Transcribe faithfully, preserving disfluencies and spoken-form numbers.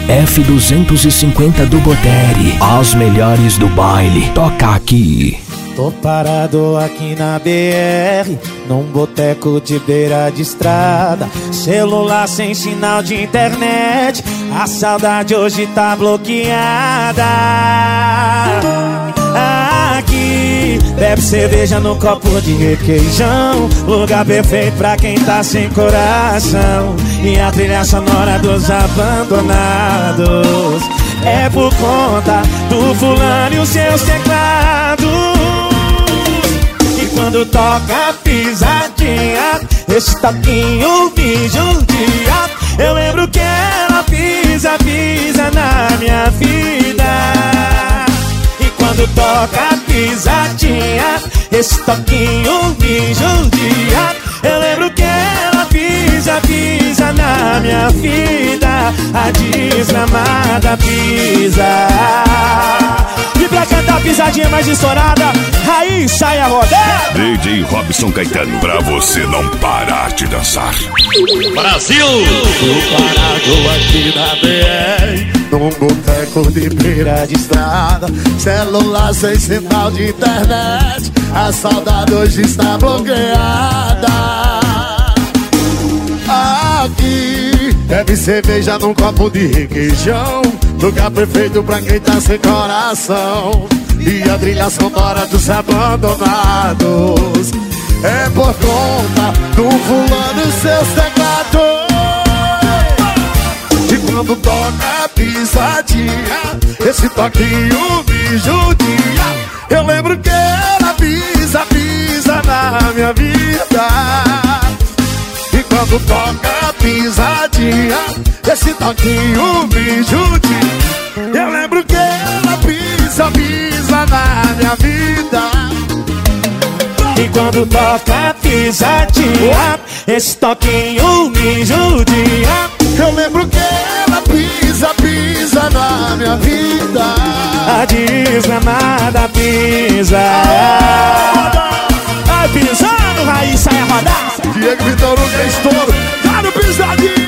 F duzentos e cinquenta do Botere. As melhores do baile, toca aqui. Tô parado aqui na B R, num boteco de beira de estrada. Celular sem sinal de internet, a saudade hoje tá bloqueada. Aqui, bebe cerveja no copo de requeijão, lugar perfeito pra quem tá sem coração. E a trilha sonora dos abandonados é por conta do fulano e os seus teclados. E quando toca a pisadinha, esse toquinho me judia. Eu lembro que ela pisa, pisa na minha vida. E quando toca a pisadinha, esse toquinho me judia. Eu lembro que ela pisa, pisa na minha vida. A desgramada pisa. E pra cantar a pisadinha mais estourada, aí sai a rodada. D J Robson Caetano, pra você não parar de dançar. Brasil! Tô parado aqui na B R, num boteco de beira de estrada. Celular sem sinal de internet, a saudade hoje está bloqueada. Aqui, bebe cerveja num copo de requeijão, lugar perfeito pra quem tá sem coração. E a trilha sonora dos abandonados é por conta do fulano e seus teclados. E quando toca a pisadinha, esse toquinho me judia. Eu lembro que ela pisa, pisa na minha vida. E quando toca a pisadinha, esse toquinho me judia. Eu lembro que ela pisa, pisa na minha vida. E quando toca a pisadinha, esse toquinho me judia. Eu lembro que ela pisa, pisa na minha vida. A desgramada pisa. Vai pisando, Raíssa é rodar. Diego Vitor, o que é estouro. Tá no pisadinho.